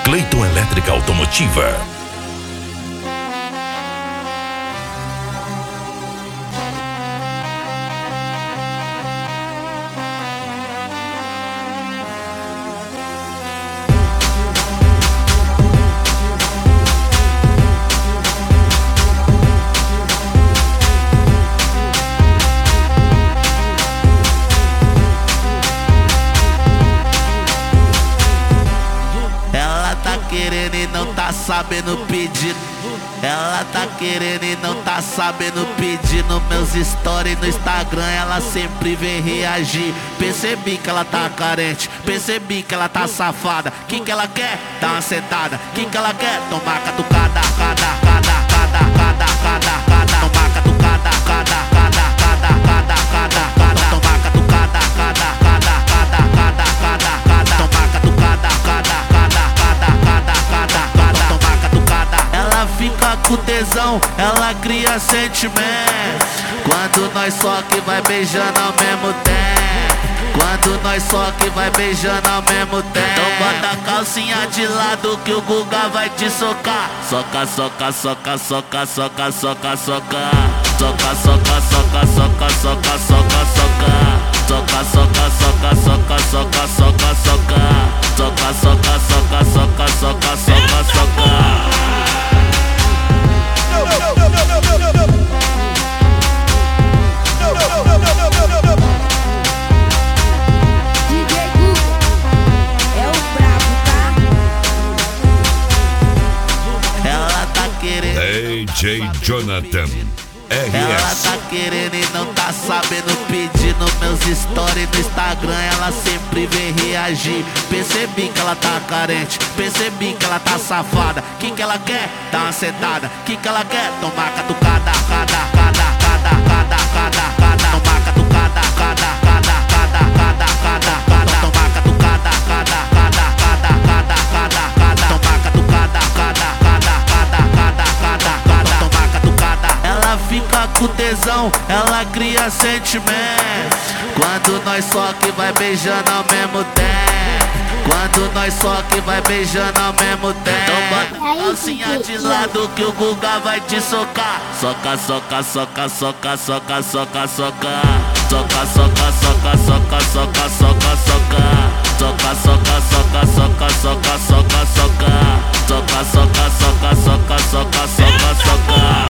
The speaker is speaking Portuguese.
Cleiton Elétrica Automotiva. Querendo e não tá sabendo pedir. Ela tá querendo e não tá sabendo pedir. Nos meus stories no Instagram ela sempre vem reagir. Percebi que ela tá carente, percebi que ela tá safada. Que ela quer? Dar uma sentada. Que ela quer? Tomar catucada, cada. Tomar catucada, cada. Tomar catucada, fica com tesão, ela cria sentimento. Quando nós só que vai beijando ao mesmo tempo. Quando nós só que vai beijando ao mesmo tempo. Então bota a calcinha de lado que o Guga vai te socar. Soca, soca, soca, soca, soca, soca, soca. Soca, soca, soca, soca, soca, soca, soca. Soca, soca, soca, soca, soca, soca, soca. Soca, soca, soca, soca, soca, soca, soca. DJ Jonathan Ela RS. tá querendo e não tá sabendo pedir. Nos meus stories no Instagram ela sempre vem reagir. Percebi que ela tá carente, percebi que ela tá safada. Que ela quer? Dar uma sentada. Que ela quer? Tomar catucada, cada. Tomar catucada, cada. Tomar catucada, cada. Tomar catucada, cada. Tomar catucada. Ela fica com tesão, ela cria sentimento. Quando nós só que vai beijando ao mesmo tempo. Quando nós só que vai beijando ao mesmo tempo. Então bota a calcinha de lado que o Guga vai te socar. Soca, soca, soca, soca, soca, soca, soca. Soca, soca, soca, soca, soca, soca, soca. Soca, soca, soca, soca, soca, soca, soca. Soca, soca, soca, soca, soca, soca, soca.